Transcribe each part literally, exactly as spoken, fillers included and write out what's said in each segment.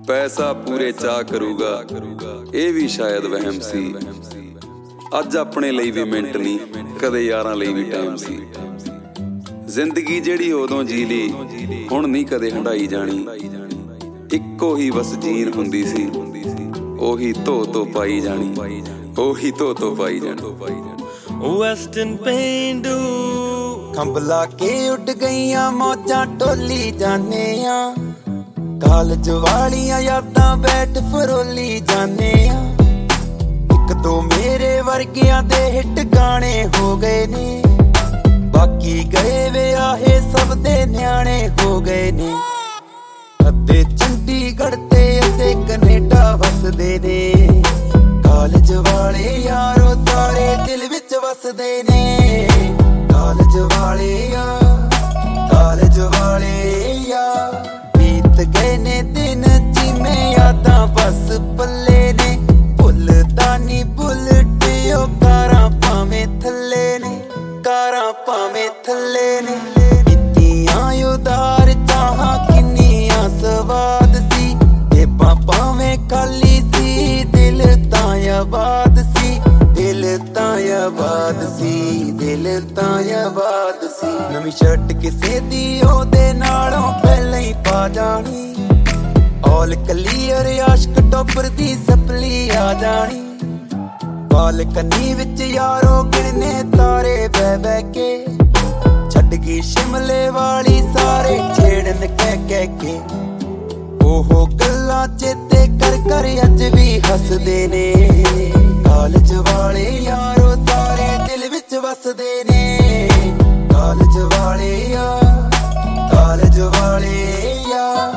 ਪੈਸਾ ਪੂਰੇ ਚਾਅ ਕਰੂਗਾ, ਇਹ ਵੀ ਸ਼ਾਇਦ ਵਹਿਮ ਸੀ। ਅੱਜ ਆਪਣੇ ਲਈ ਵੀ ਮਿੰਟ ਨਹੀਂ, ਕਦੇ ਯਾਰਾਂ ਲਈ ਵੀ ਟਾਈਮ ਸੀ। ਜ਼ਿੰਦਗੀ ਜਿਹੜੀ ਉਦੋਂ ਜੀ ਲਈ, ਹੁਣ ਨਹੀਂ ਕਦੇ ਹੰਢਾਈ ਜਾਣੀ। ਇੱਕੋ ਹੀ ਬਸ ਜੀਨ ਹੁੰਦੀ ਸੀ, ਉਹੀ ਧੋ ਧੋ ਪਾਈ ਜਾਣੀ, ਉਹੀ ਧੋ ਧੋ ਪਾਈ ਜਾਣੀ। ਵੈਸਟਰਨ ਪੇਂਡੂ ਖੰਭਲਾ ਕੇ ਉੱਡ ਗਈਆਂ ਮੌਜਾਂ ਟੋਲੀ ਜਾਨੇ ਆ, ਕਾਲਜ ਵਾਲੀਆਂ ਯਾਦਾਂ ਬੈਠ ਫਰੋਲੀ ਜਾਨੇ ਆ। ਇੱਕ ਦੋ ਮੇਰੇ ਵਰਗਿਆਂ ਦੇ ਹਿੱਟ ਗਾਣੇ ਹੋ ਗਏ ਨੇ, ਬਾਕੀ ਗਏ ਵਿਆਹੇ ਸਭ ਦੇ ਨਿਆਣੇ ਹੋ ਗਏ ਨੇ। ਅੱਧੇ ਚੰਡੀਗੜ੍ਹ ਤੇ ਅੱਧੇ ਕੈਨੇਡਾ ਵਸਦੇ ਨੇ, ਕਾਲਜ ਵਾਲੇ ਯਾਰੋ ਸਾਰੇ ਦਿਲ ਵਿੱਚ ਵਸਦੇ ਨੇ। ਕਾਲਜ ਵਾਲੇ ਆ, ਕਾਲਜ ਵਾਲੇ ਆ, ਬੀਤ ਗਏ ਨੇ ਦਿਨ ਜਿਵੇਂ ਯਾਦਾਂ ਬਸ ਪੱਲੇ ਨੇ। ਭੁੱਲਦਾ ਨੀ ਬੁਲਟ ਉਹ ਕਾਰਾਂ ਭਾਵੇਂ ਥੱਲੇ ਨੇ, ਕਾਰਾਂ ਭਾਵੇਂ ਥੱਲੇ ਨੇ। ਕਿੰਨੀਆਂ ਉਦਾਰ ਚਾਹਾਂ ਕਿੰਨੀਆਂ ਸਵਾਦ ਸੀ, ਜੇਬਾਂ ਭਾਵੇਂ ਖਾਲੀ ਸੀ, ਦਿਲ ਤਾਂ ਆਬਾਦ ਸੀ, ਦਿਲ ਤਾਂ ਆਬਾਦ ਸੀ, ਦਿਲ ਤਾਂ ਆਬਾਦ ਸੀ। ਨਵੀਂ ਸ਼ਰਟ ਕਿਸੇ ਦੀ ਉਹਦੇ ਨਾਲੋਂ ਪਹਿਲਾਂ ਹੀ ਪਾ ਜਾਣੀ, ਆਲ ਕਲੀਅਰ ਆਸ਼ਕ ਟੋਪਰ ਦੀ ਸਪਲੀ ਆ ਜਾਣੀ। ਬਾਲਕਨੀ ਵਿੱਚ ਯਾਰੋ ਗਿਣਨੇ ਤਾਰੇ ਬਹਿ ਬਹਿ ਕੇ, ਛੱਡ ਗਈ ਸ਼ਿਮਲੇ ਵਾਲੀ ਸਾਰੇ ਛੇੜਨ ਕਹਿ ਕਹਿ ਕੇ। ਉਹ ਗੱਲਾਂ ਚੇਤੇ ਕਰ ਕਰ ਅੱਜ ਵੀ ਹੱਸਦੇ ਨੇ, ਕਾਲਜ ਵਾਲੇ ਯਾਰੋ ਸਾਰੇ ਦਿਲ ਵਿੱਚ ਵਸਦੇ ਨੇ। ਕਾਲਜ ਵਾਲੇ ਆ, ਕਾਲਜ ਵਾਲੇ ਆ।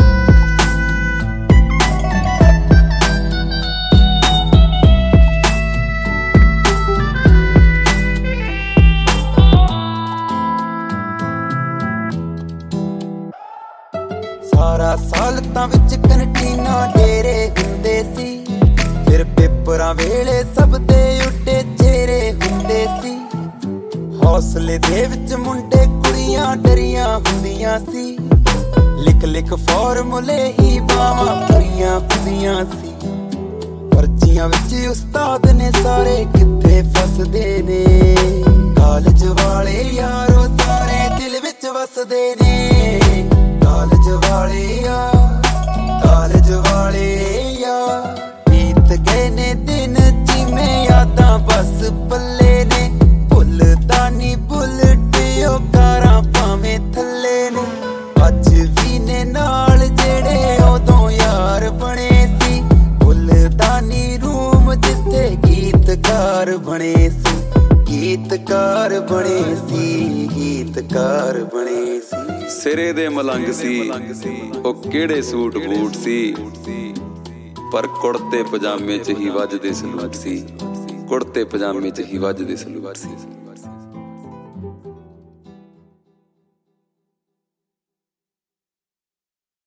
ਸਾਰਾ ਸਾਲ ਤਾਂ ਵਿੱਚ ਕੰਟੀਨਾ ਡੇਰੇ ਹੁੰਦੇ ਸੀ, ਫਿਰ ਪੇਪਰਾਂ ਵੇਲੇ ਸਭ ਦੇ ਉੱਡੇ ਚਿਹਰੇ ਹੁੰਦੇ ਸੀ। ਹੌਸਲੇ ਦੇ ਵਿੱਚ ਮੁੰਡੇ ਕੁੜੀਆਂ ਡਰੀਆਂ ਹੁੰਦੀਆਂ ਸੀ, ਲਿਖ ਲਿਖ ਫਾਰਮੂਲੇ ਹੀ ਬਾਵਾਂ ਪੂਰੀਆਂ ਹੁੰਦੀਆਂ ਸੀ। ਪਰਚੀਆਂ ਵਿੱਚ ਉਸਤਾਦ ਨੇ ਸਾਰੇ ਕਿੱਥੇ ਫਸਦੇ ਨੇ, ਕਾਲਜ ਵਾਲੇ ਯਾਰੋ ਸਾਰੇ ਦਿਲ ਵਿੱਚ ਵਸਦੇ ਨੇ। ਕਾਲਜ ਵਾਲੇ ਆ, ਕਾਲਜ ਵਾਲੇ ਆ, ਬੀਤ ਗਏ ਨੇ ਦਿਨ ਜਿਵੇਂ ਯਾਦਾਂ ਬਸ ਪੱਲੇ ਨੇ। ਭੁੱਲਦਾ ਨੀ ਬੁਲਟ ਉਹ ਕਾਰਾਂ ਭਾਵੇਂ ਥੱਲੇ ਨੇ, ਅੱਜ ਵੀ ਨੇ ਨਾਲ ਜਿਹੜੇ ਉਦੋਂ ਯਾਰ ਬਣੇ ਸੀ। ਭੁੱਲਦਾ ਨੀ ਰੂਮ ਜਿੱਥੇ ਗੀਤਕਾਰ ਬਣੇ ਸੀ, ਗੀਤਕਾਰ ਬਣੇ ਸੀ, ਗੀਤਕਾਰ ਬਣੇ ਸੀ। ਸਿਰੇ ਦੇ ਮਲੰਗ ਸੀ, ਉਹ ਕਿਹੜੇ ਸੂਟ ਬੂਟ ਸੀ, ਪਰ ਕੁੜਤੇ ਪਜਾਮੇ ਚ ਹੀ ਵੱਜਦੇ ਸਲੂਟ ਸੀ, ਕੁੜਤੇ ਪਜਾਮੇ ਚ ਹੀ ਵੱਜਦੇ ਸਲੂਟ ਸੀ।